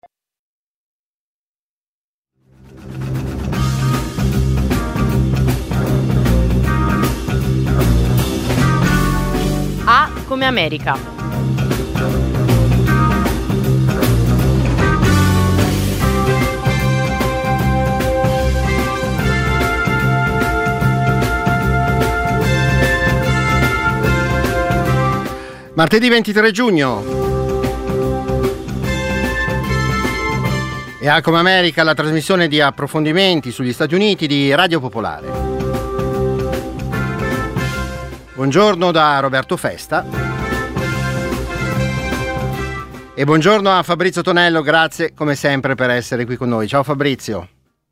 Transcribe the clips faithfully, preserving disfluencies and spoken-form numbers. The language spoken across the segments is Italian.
A come America. Martedì ventitré giugno. E A come America, la trasmissione di approfondimenti sugli Stati Uniti di Radio Popolare. Buongiorno da Roberto Festa e buongiorno a Fabrizio Tonello, grazie come sempre per essere qui con noi. Ciao Fabrizio.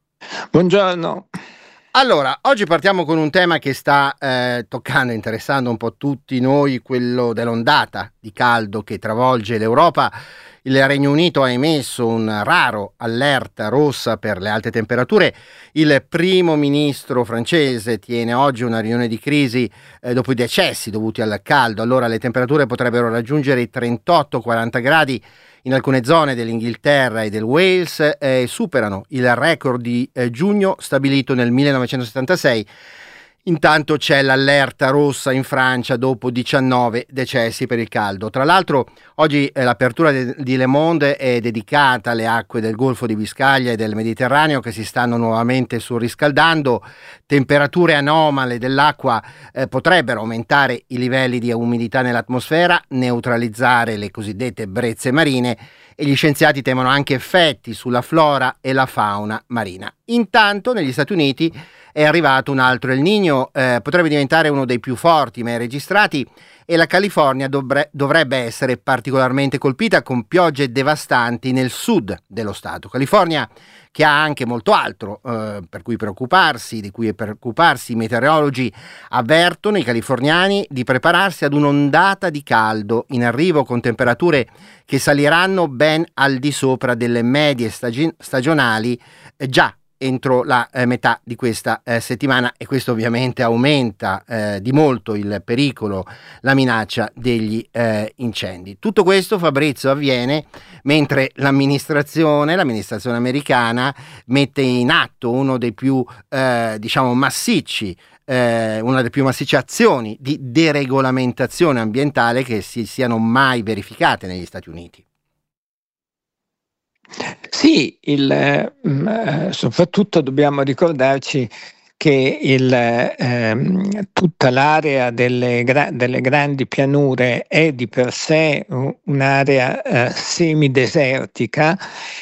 Buongiorno. Allora, oggi partiamo con un tema che sta eh, toccando, interessando un po' tutti noi, quello dell'ondata di caldo che travolge l'Europa. Il Regno Unito ha emesso un raro allerta rossa per le alte temperature. Il primo ministro francese tiene oggi una riunione di crisi eh, dopo i decessi dovuti al caldo. Allora le temperature potrebbero raggiungere i trentotto quaranta gradi in alcune zone dell'Inghilterra e del Wales e eh, superano il record di eh, giugno stabilito nel millenovecentosettantasei. Intanto c'è l'allerta rossa in Francia dopo diciannove decessi per il caldo. Tra l'altro oggi eh, l'apertura de- di Le Monde è dedicata alle acque del Golfo di Biscaglia e del Mediterraneo che si stanno nuovamente surriscaldando. Temperature anomale dell'acqua eh, potrebbero aumentare i livelli di umidità nell'atmosfera, neutralizzare le cosiddette brezze marine e gli scienziati temono anche effetti sulla flora e la fauna marina. Intanto negli Stati Uniti è arrivato un altro El Niño, eh, potrebbe diventare uno dei più forti mai registrati e la California dovre- dovrebbe essere particolarmente colpita con piogge devastanti nel sud dello stato. California che ha anche molto altro eh, per cui preoccuparsi, di cui preoccuparsi. I meteorologi avvertono i californiani di prepararsi ad un'ondata di caldo in arrivo con temperature che saliranno ben al di sopra delle medie stagi- stagionali eh, già entro la eh, metà di questa eh, settimana, e questo ovviamente aumenta eh, di molto il pericolo, la minaccia degli eh, incendi. Tutto questo, Fabrizio, avviene mentre l'amministrazione, l'amministrazione americana mette in atto uno dei più eh, diciamo massicci eh, una delle più massicce azioni di deregolamentazione ambientale che si siano mai verificate negli Stati Uniti. Sì, il, eh, soprattutto dobbiamo ricordarci che il, ehm, tutta l'area delle, gra- delle grandi pianure è di per sé un'area eh, semidesertica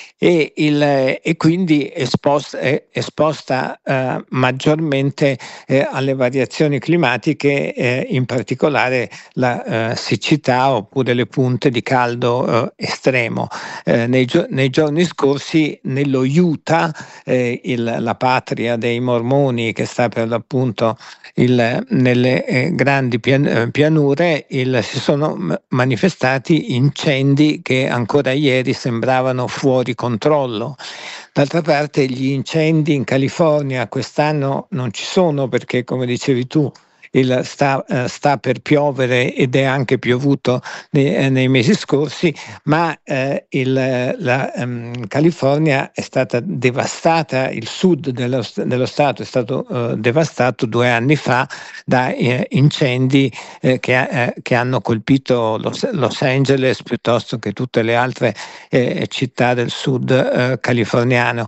e, il, e quindi esposta, è esposta eh, maggiormente eh, alle variazioni climatiche, eh, in particolare la eh, siccità oppure le punte di caldo eh, estremo. Eh, nei, gio- nei giorni scorsi nello Utah, eh, il, la patria dei mormoni, che sta per l'appunto il, nelle eh, grandi pian- pianure, il, si sono m- manifestati incendi che ancora ieri sembravano fuori controllo. D'altra parte gli incendi in California quest'anno non ci sono perché, come dicevi tu, il sta, uh, sta per piovere ed è anche piovuto nei, nei mesi scorsi, ma uh, il, la um, California è stata devastata, il sud dello, dello stato è stato uh, devastato due anni fa da uh, incendi uh, che, uh, che hanno colpito Los, Los Angeles piuttosto che tutte le altre uh, città del sud uh, californiano.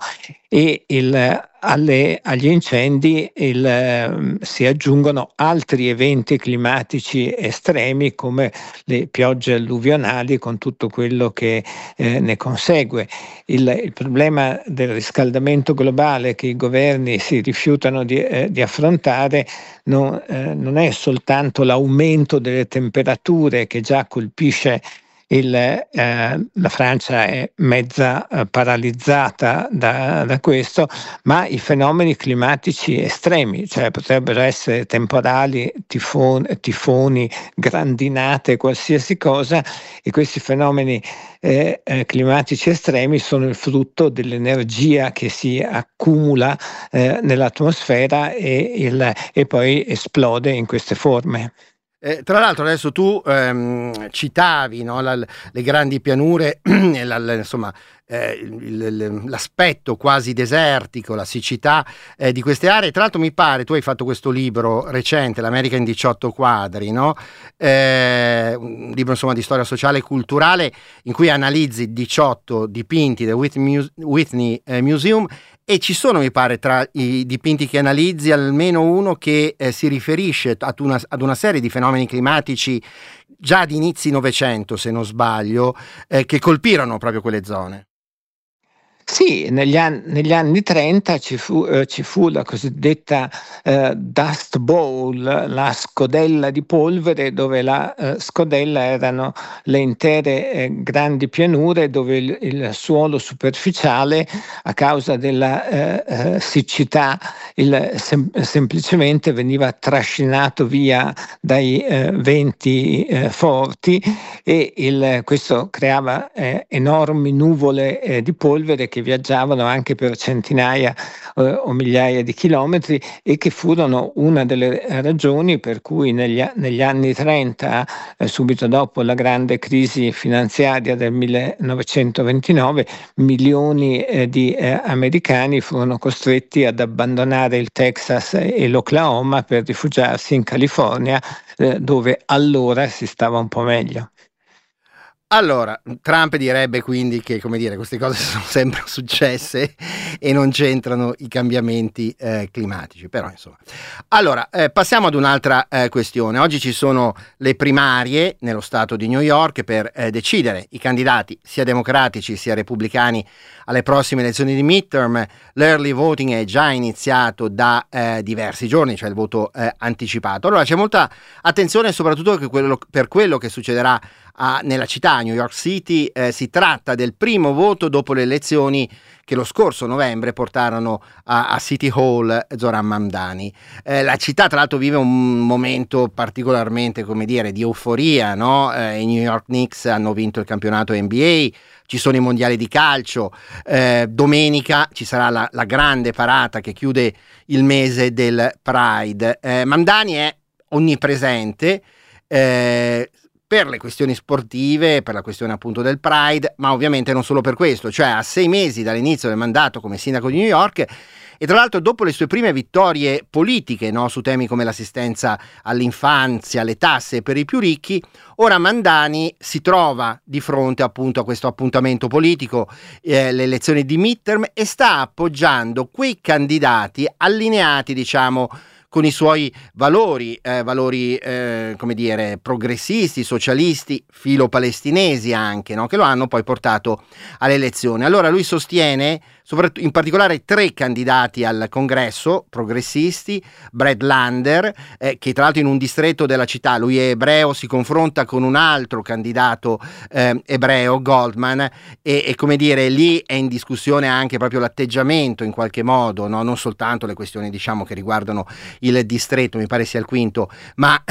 E il, alle, agli incendi il, eh, si aggiungono altri eventi climatici estremi come le piogge alluvionali con tutto quello che eh, ne consegue. Il, il problema del riscaldamento globale che i governi si rifiutano di, eh, di affrontare non, eh, non è soltanto l'aumento delle temperature che già colpisce Il, eh, la Francia è mezza eh, paralizzata da, da questo, ma i fenomeni climatici estremi, cioè potrebbero essere temporali, tifoni, tifoni grandinate, qualsiasi cosa, e questi fenomeni eh, eh, climatici estremi sono il frutto dell'energia che si accumula eh, nell'atmosfera e, il, e poi esplode in queste forme. Eh, tra l'altro adesso tu ehm, citavi, no, la, le grandi pianure e la, la, insomma eh, il, il, l'aspetto quasi desertico, la siccità eh, di queste aree. Tra l'altro mi pare, tu hai fatto questo libro recente, L'America in diciotto quadri, no? Eh, un libro insomma di storia sociale e culturale in cui analizzi diciotto dipinti del Whitney, Muse- Whitney eh, Museum, e ci sono, mi pare, tra i dipinti che analizzi almeno uno che eh, si riferisce ad una, ad una serie di fenomeni climatici già di inizi Novecento, se non sbaglio, eh, che colpirono proprio quelle zone. Sì, negli, an- negli anni trenta ci fu, eh, ci fu la cosiddetta eh, Dust Bowl, la scodella di polvere, dove la eh, scodella erano le intere eh, grandi pianure dove il, il suolo superficiale, a causa della eh, eh, siccità, il, sem- semplicemente veniva trascinato via dai eh, venti eh, forti, e il, questo creava eh, enormi nuvole eh, di polvere che viaggiavano anche per centinaia eh, o migliaia di chilometri, e che furono una delle ragioni per cui negli, negli anni trenta, eh, subito dopo la grande crisi finanziaria del millenovecentoventinove, milioni eh, di eh, americani furono costretti ad abbandonare il Texas e l'Oklahoma per rifugiarsi in California, eh, dove allora si stava un po' meglio. Allora, Trump direbbe quindi che, come dire, queste cose sono sempre successe e non c'entrano i cambiamenti eh, climatici, però insomma. Allora, eh, passiamo ad un'altra eh, questione. Oggi ci sono le primarie nello stato di New York per eh, decidere i candidati sia democratici sia repubblicani alle prossime elezioni di midterm. L'early voting è già iniziato da eh, diversi giorni, cioè il voto eh, anticipato. Allora c'è molta attenzione soprattutto per quello, per quello che succederà a, nella città, New York City. Eh, si tratta del primo voto dopo le elezioni che lo scorso novembre portarono a, a City Hall Zoran Mamdani. Eh, la città tra l'altro vive un momento particolarmente, come dire, di euforia, no? Eh, I New York Knicks hanno vinto il campionato N B A, ci sono i mondiali di calcio, eh, domenica ci sarà la, la grande parata che chiude il mese del Pride. Eh, Mamdani è onnipresente, eh, per le questioni sportive, per la questione appunto del Pride, ma ovviamente non solo per questo, cioè a sei mesi dall'inizio del mandato come sindaco di New York, e tra l'altro dopo le sue prime vittorie politiche, no, su temi come l'assistenza all'infanzia, le tasse per i più ricchi, ora Mamdani si trova di fronte appunto a questo appuntamento politico, eh, le elezioni di midterm, e sta appoggiando quei candidati allineati, diciamo, con i suoi valori, eh, valori eh, come dire, progressisti, socialisti, filo-palestinesi anche, no? Che lo hanno poi portato alle elezioni. Allora lui sostiene soprattutto, in particolare, tre candidati al congresso progressisti. Brad Lander, eh, che tra l'altro in un distretto della città, lui è ebreo, si confronta con un altro candidato eh, ebreo, Goldman, e, e come dire, lì è in discussione anche proprio l'atteggiamento in qualche modo, no? Non soltanto le questioni, diciamo, che riguardano il distretto, mi pare sia il quinto, ma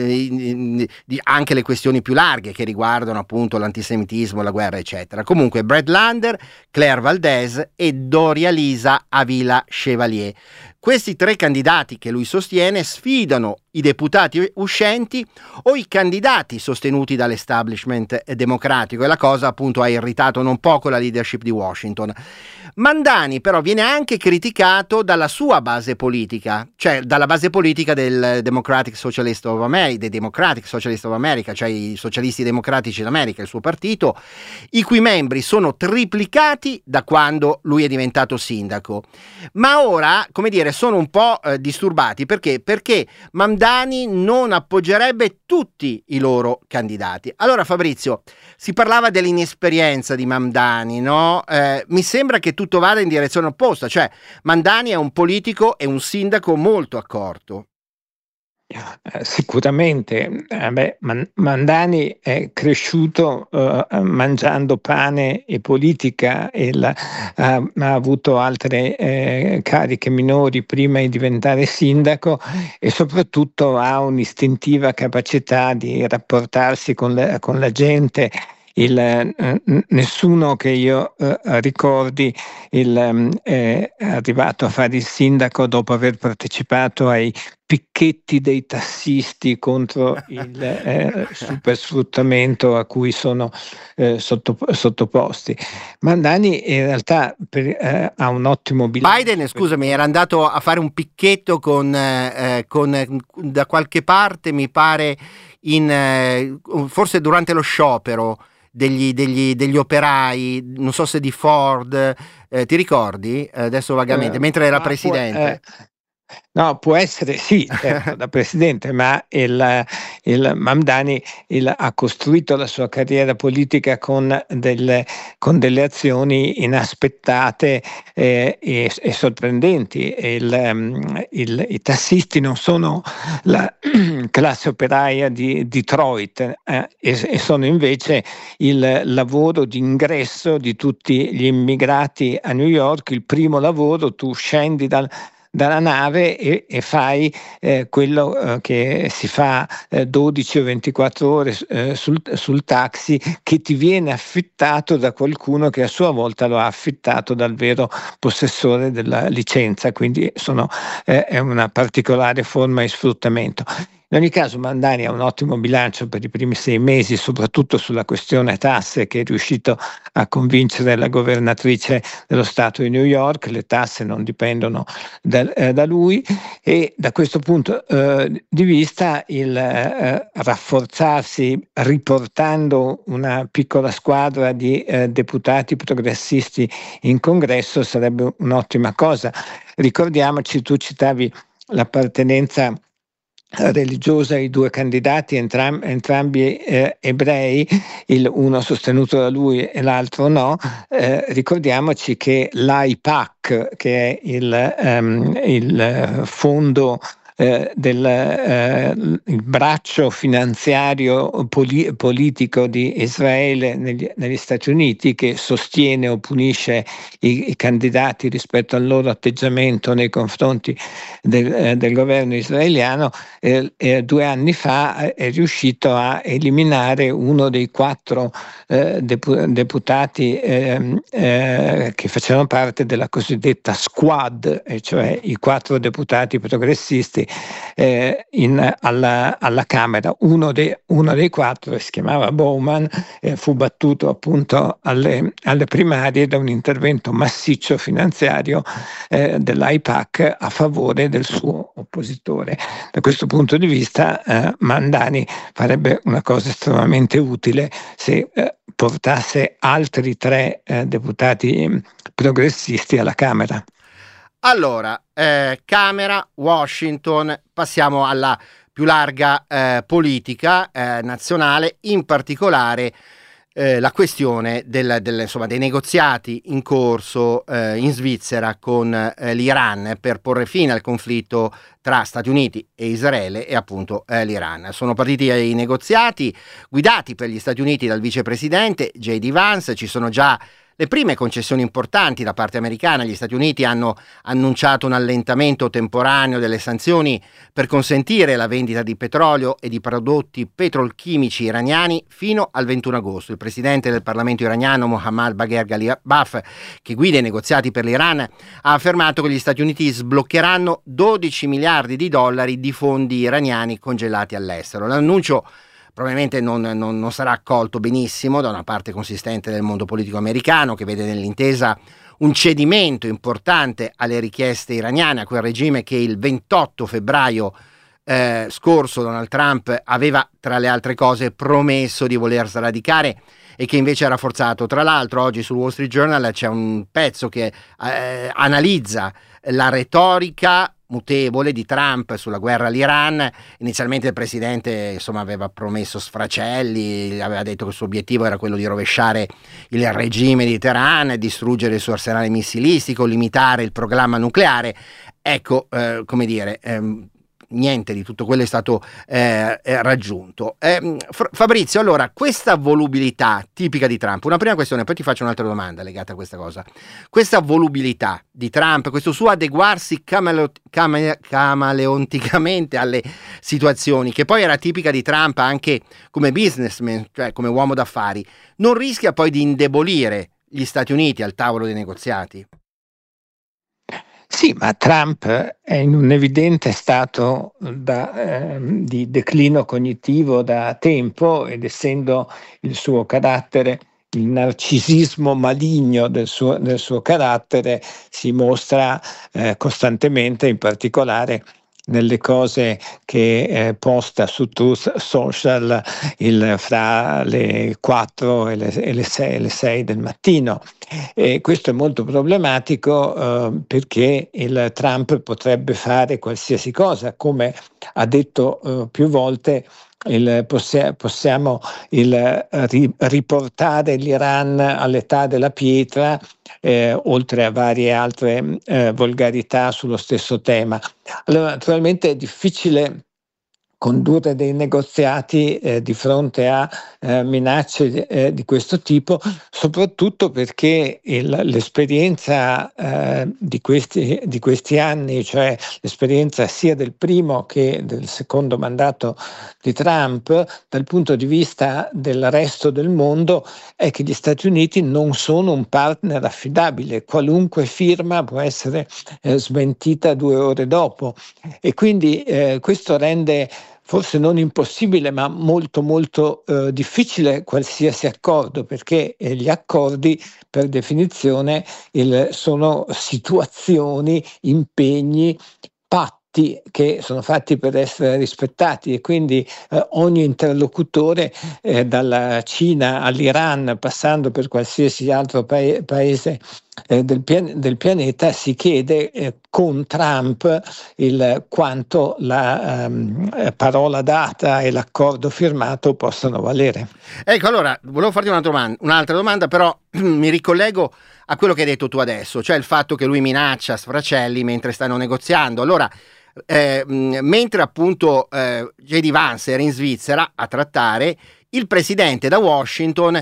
eh, anche le questioni più larghe che riguardano appunto l'antisemitismo, la guerra, eccetera. Comunque Brad Lander, Claire Valdez e Doria Lisa Avila Chevalier. Questi tre candidati che lui sostiene sfidano i deputati uscenti o i candidati sostenuti dall'establishment democratico, e la cosa appunto ha irritato non poco la leadership di Washington. Mamdani però viene anche criticato dalla sua base politica, cioè dalla base politica del Democratic Socialist of America, dei Democratic Socialist of America, cioè i socialisti democratici d'America, il suo partito, i cui membri sono triplicati da quando lui è diventato sindaco. Ma ora, come dire, sono un po' eh, disturbati perché perché Mamdani non appoggerebbe tutti i loro candidati. Allora Fabrizio, si parlava dell'inesperienza di Mamdani, no? Eh, mi sembra che tutto vada in direzione opposta, cioè Mamdani è un politico e un sindaco molto accorto. Eh, sicuramente, eh, beh, Man- Mamdani è cresciuto eh, mangiando pane e politica, e la, ha, ha avuto altre eh, cariche minori prima di diventare sindaco, e soprattutto ha un'istintiva capacità di rapportarsi con la, con la gente. Il, eh, nessuno che io eh, ricordi il, eh, è arrivato a fare il sindaco dopo aver partecipato ai picchetti dei tassisti contro il eh, supersfruttamento a cui sono eh, sotto, sottoposti. Mandani in realtà per, eh, ha un ottimo bilancio. Biden, scusami, era andato a fare un picchetto con, eh, con da qualche parte, mi pare, in, eh, forse durante lo sciopero degli, degli, degli operai, non so se di Ford, eh, ti ricordi? Adesso vagamente, Eh, mentre era ma può- presidente. eh, No, può essere sì, certo, da presidente, ma il, il Mamdani il- ha costruito la sua carriera politica con delle, con delle azioni inaspettate eh, e, e sorprendenti. Il, um, il- I tassisti non sono la classe operaia di Detroit eh, e, e sono invece il lavoro di ingresso di tutti gli immigrati a New York, il primo lavoro, tu scendi dal dalla nave e, e fai eh, quello eh, che si fa eh, dodici o ventiquattro ore eh, sul, sul taxi, che ti viene affittato da qualcuno che a sua volta lo ha affittato dal vero possessore della licenza, quindi sono, eh, è una particolare forma di sfruttamento. In ogni caso Mamdani ha un ottimo bilancio per i primi sei mesi, soprattutto sulla questione tasse, che è riuscito a convincere la governatrice dello Stato di New York. Le tasse non dipendono da, eh, da lui, e da questo punto eh, di vista il eh, rafforzarsi riportando una piccola squadra di eh, deputati progressisti in congresso sarebbe un'ottima cosa. Ricordiamoci, tu citavi l'appartenenza religiosa ai due candidati, entram- entrambi eh, ebrei, il uno sostenuto da lui e l'altro no. Eh, ricordiamoci che l'A I P A C, che è il, um, il fondo eh, del eh, il braccio finanziario poli- politico di Israele negli, negli Stati Uniti, che sostiene o punisce i, i candidati rispetto al loro atteggiamento nei confronti del, eh, del governo israeliano, eh, eh, due anni fa è riuscito a eliminare uno dei quattro eh, depu- deputati eh, eh, che facevano parte della cosiddetta squad, e cioè i quattro deputati progressisti eh, in, alla, alla Camera. Uno, de, uno dei quattro si chiamava Bowman, eh, fu battuto appunto alle, alle primarie da un intervento massiccio finanziario eh, dell'A I P A C a favore del suo oppositore. Da questo punto di vista eh, Mamdani farebbe una cosa estremamente utile se eh, portasse altri tre eh, deputati progressisti alla Camera. Allora, eh, Camera, Washington, passiamo alla più larga eh, politica eh, nazionale, in particolare eh, la questione del, del, insomma, dei negoziati in corso eh, in Svizzera con eh, l'Iran per porre fine al conflitto tra Stati Uniti e Israele e appunto eh, l'Iran. Sono partiti i negoziati guidati per gli Stati Uniti dal vicepresidente J D Vance. Ci sono già le prime concessioni importanti da parte americana. Gli Stati Uniti hanno annunciato un allentamento temporaneo delle sanzioni per consentire la vendita di petrolio e di prodotti petrolchimici iraniani fino al ventuno agosto. Il presidente del Parlamento iraniano Mohammad Bagher Ghalibaf, che guida i negoziati per l'Iran, ha affermato che gli Stati Uniti sbloccheranno dodici miliardi di dollari di fondi iraniani congelati all'estero. L'annuncio probabilmente non, non, non sarà accolto benissimo da una parte consistente del mondo politico americano, che vede nell'intesa un cedimento importante alle richieste iraniane, a quel regime che il ventotto febbraio eh, scorso Donald Trump aveva, tra le altre cose, promesso di voler sradicare e che invece ha rafforzato. Tra l'altro oggi sul Wall Street Journal c'è un pezzo che eh, analizza la retorica mutevole di Trump sulla guerra all'Iran. Inizialmente il presidente insomma aveva promesso sfracelli, aveva detto che il suo obiettivo era quello di rovesciare il regime di Teheran, distruggere il suo arsenale missilistico, limitare il programma nucleare. Ecco, eh, come dire, ehm, niente di tutto quello è stato eh, raggiunto. Eh, Fabrizio, allora, questa volubilità tipica di Trump, una prima questione, poi ti faccio un'altra domanda legata a questa cosa. Questa volubilità di Trump, questo suo adeguarsi camale- camale- camaleonticamente alle situazioni, che poi era tipica di Trump anche come businessman, cioè come uomo d'affari, non rischia poi di indebolire gli Stati Uniti al tavolo dei negoziati? Sì, ma Trump è in un evidente stato da, eh, di declino cognitivo da tempo, ed essendo il suo carattere, il narcisismo maligno del suo, del suo carattere, si mostra eh, costantemente, in particolare nelle cose che eh, posta su Truth Social il, fra le quattro e le, e le sei, le sei del mattino. E questo è molto problematico eh, perché il Trump potrebbe fare qualsiasi cosa, come ha detto eh, più volte. Il, possia, possiamo il, ri, riportare l'Iran all'età della pietra, eh, oltre a varie altre eh, volgarità sullo stesso tema. Allora, naturalmente è difficile condurre dei negoziati eh, di fronte a eh, minacce eh, di questo tipo, soprattutto perché il, l'esperienza eh, di, questi, di questi anni, cioè l'esperienza sia del primo che del secondo mandato di Trump, dal punto di vista del resto del mondo, è che gli Stati Uniti non sono un partner affidabile. Qualunque firma può essere eh, smentita due ore dopo, e quindi eh, questo rende forse non impossibile, ma molto molto eh, difficile qualsiasi accordo, perché eh, gli accordi per definizione il, sono situazioni, impegni, patti che sono fatti per essere rispettati, e quindi eh, ogni interlocutore, eh, dalla Cina all'Iran, passando per qualsiasi altro pa- paese eh, del, pian- del pianeta, si chiede eh, con Trump il quanto la um, parola data e l'accordo firmato possano valere. Ecco, allora, volevo farti una domanda, un'altra domanda, però mi ricollego a quello che hai detto tu adesso, cioè il fatto che lui minaccia sfracelli mentre stanno negoziando. Allora, eh, mentre appunto eh, J D Vance era in Svizzera a trattare, il presidente da Washington,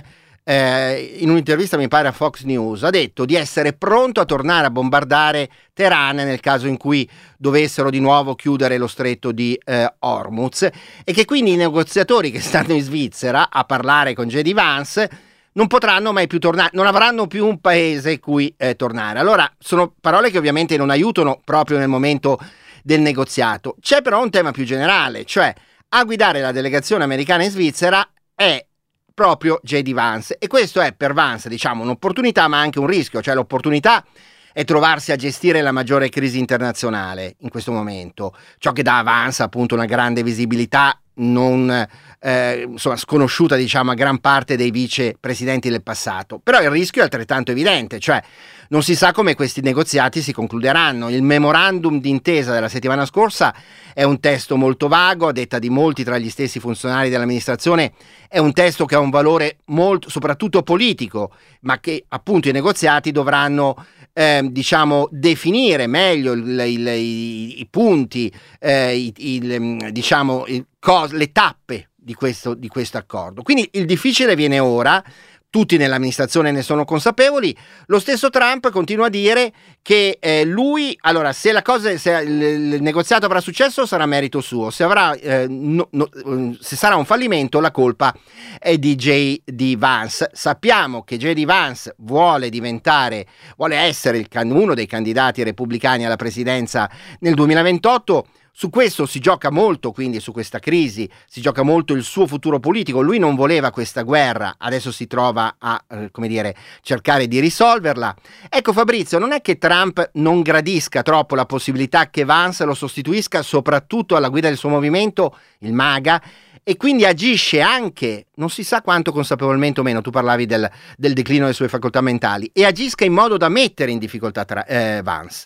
eh, in un'intervista mi pare a Fox News, ha detto di essere pronto a tornare a bombardare Teheran nel caso in cui dovessero di nuovo chiudere lo stretto di eh, Hormuz, e che quindi i negoziatori che stanno in Svizzera a parlare con J D Vance non potranno mai più tornare, non avranno più un paese cui eh, tornare. Allora, sono parole che ovviamente non aiutano proprio nel momento del negoziato. C'è però un tema più generale, cioè a guidare la delegazione americana in Svizzera è proprio J D Vance, e questo è per Vance, diciamo, un'opportunità ma anche un rischio. Cioè l'opportunità è trovarsi a gestire la maggiore crisi internazionale in questo momento, ciò che dà a Vance appunto una grande visibilità non eh, insomma sconosciuta, diciamo, a gran parte dei vicepresidenti del passato. Però il rischio è altrettanto evidente, cioè non si sa come questi negoziati si concluderanno. Il memorandum d'intesa della settimana scorsa è un testo molto vago, a detta di molti tra gli stessi funzionari dell'amministrazione è un testo che ha un valore molto, soprattutto politico, ma che appunto i negoziati dovranno eh, diciamo definire meglio il, il, i, i punti, eh, i, il, diciamo il, cos, le tappe di questo, di questo accordo. Quindi il difficile viene ora. Tutti nell'amministrazione ne sono consapevoli. Lo stesso Trump continua a dire che eh, lui, allora, se la cosa, se il, il negoziato avrà successo sarà merito suo, se avrà, eh, no, no, se sarà un fallimento la colpa è di J D Vance. Sappiamo che J D Vance vuole diventare, vuole essere il, uno dei candidati repubblicani alla presidenza nel duemilaventotto. Su questo si gioca molto, quindi su questa crisi si gioca molto il suo futuro politico. Lui non voleva questa guerra, adesso si trova a, eh, come dire, cercare di risolverla. Ecco Fabrizio, non è che Trump non gradisca troppo la possibilità che Vance lo sostituisca, soprattutto alla guida del suo movimento, il MAGA, e quindi agisce anche, non si sa quanto consapevolmente o meno, tu parlavi del, del declino delle sue facoltà mentali, e agisca in modo da mettere in difficoltà tra, eh, Vance.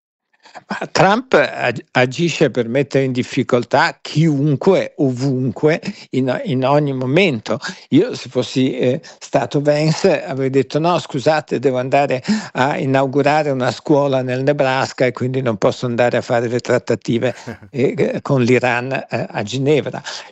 Trump agisce per mettere in difficoltà chiunque, ovunque, in, in ogni momento. Io, se fossi eh, stato Vance, avrei detto no, scusate, devo andare a inaugurare una scuola nel Nebraska e quindi non posso andare a fare le trattative eh, con l'Iran eh, a Ginevra. Cioè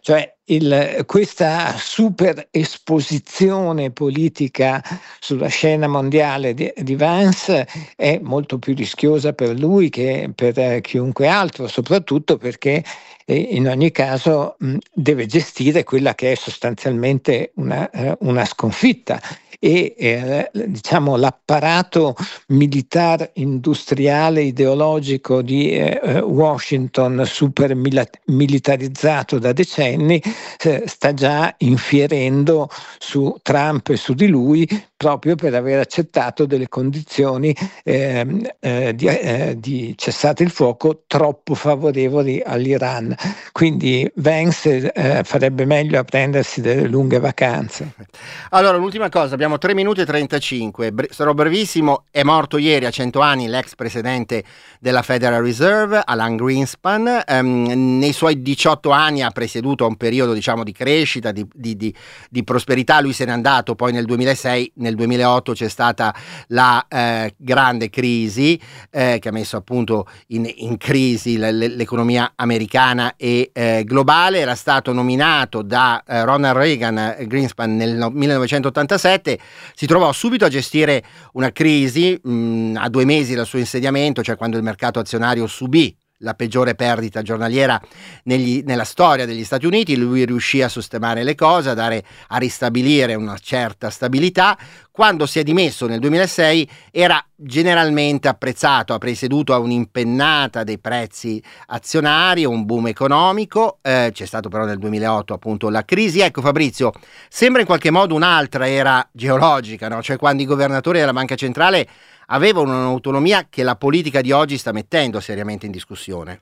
il, questa super esposizione politica sulla scena mondiale di, di Vance è molto più rischiosa per lui che per eh, chiunque altro, soprattutto perché eh, in ogni caso mh, deve gestire quella che è sostanzialmente una, eh, una sconfitta. E eh, diciamo l'apparato militare industriale ideologico di eh, Washington super militarizzato da decenni eh, sta già infierendo su Trump e su di lui proprio per aver accettato delle condizioni eh, eh, di, eh, di cessate il fuoco troppo favorevoli all'Iran. Quindi Vance eh, farebbe meglio a prendersi delle lunghe vacanze. Allora, l'ultima cosa, abbiamo tre minuti e trentacinque, Bre- sarò brevissimo. È morto ieri a cento anni l'ex presidente della Federal Reserve, Alan Greenspan. Um, nei suoi diciotto anni ha presieduto un periodo, diciamo, di crescita, di, di, di, di prosperità. Lui se n'è andato poi nel duemilasei, nel duemilaotto c'è stata la eh, grande crisi eh, che ha messo appunto in, in crisi l- l- l'economia americana e eh, globale. Era stato nominato da eh, Ronald Reagan, eh, Greenspan, nel no- millenovecentottantasette. Si trovò subito a gestire una crisi mh, a due mesi dal suo insediamento, cioè quando il mercato azionario subì la peggiore perdita giornaliera negli, nella storia degli Stati Uniti. Lui riuscì a sistemare le cose, a dare, a ristabilire una certa stabilità. Quando si è dimesso nel duemilasei era generalmente apprezzato, ha presieduto a un'impennata dei prezzi azionari, un boom economico. Eh, c'è stato però nel duemilaotto appunto la crisi. Ecco Fabrizio, sembra in qualche modo un'altra era geologica, no? Cioè quando i governatori della Banca Centrale avevano un'autonomia che la politica di oggi sta mettendo seriamente in discussione.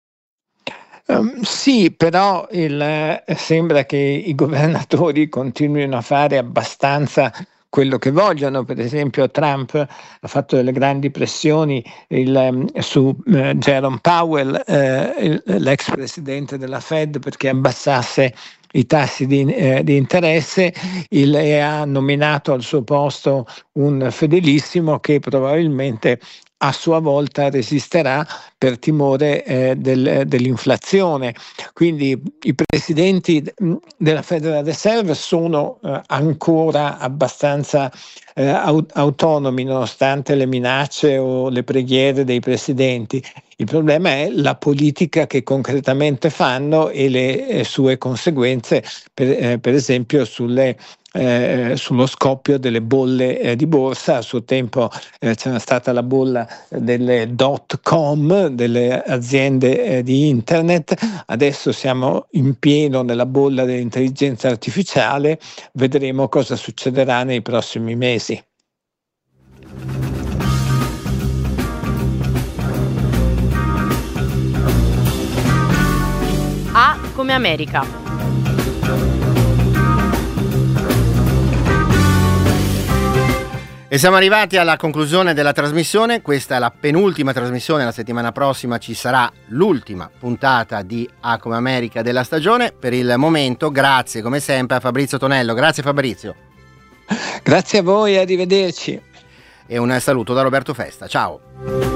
Um, sì, però il, eh, sembra che i governatori continuino a fare abbastanza quello che vogliono. Per esempio Trump ha fatto delle grandi pressioni il, um, su uh, Jerome Powell, uh, il, l'ex presidente della Fed, perché abbassasse i tassi di, eh, di interesse, il, e ha nominato al suo posto un fedelissimo che probabilmente a sua volta resisterà per timore eh, del, dell'inflazione. Quindi i presidenti della Federal Reserve sono eh, ancora abbastanza eh, aut- autonomi nonostante le minacce o le preghiere dei presidenti. Il problema è la politica che concretamente fanno e le eh, sue conseguenze, per, eh, per esempio sulle Eh, sullo scoppio delle bolle eh, di borsa. A suo tempo eh, c'era stata la bolla delle dot com, delle aziende eh, di internet. Adesso siamo in pieno nella bolla dell'intelligenza artificiale. Vedremo cosa succederà nei prossimi mesi. A come America. E siamo arrivati alla conclusione della trasmissione. Questa è la penultima trasmissione. La settimana prossima ci sarà l'ultima puntata di A come America della stagione. Per il momento grazie come sempre a Fabrizio Tonello. Grazie Fabrizio. Grazie a voi, arrivederci. E un saluto da Roberto Festa. Ciao.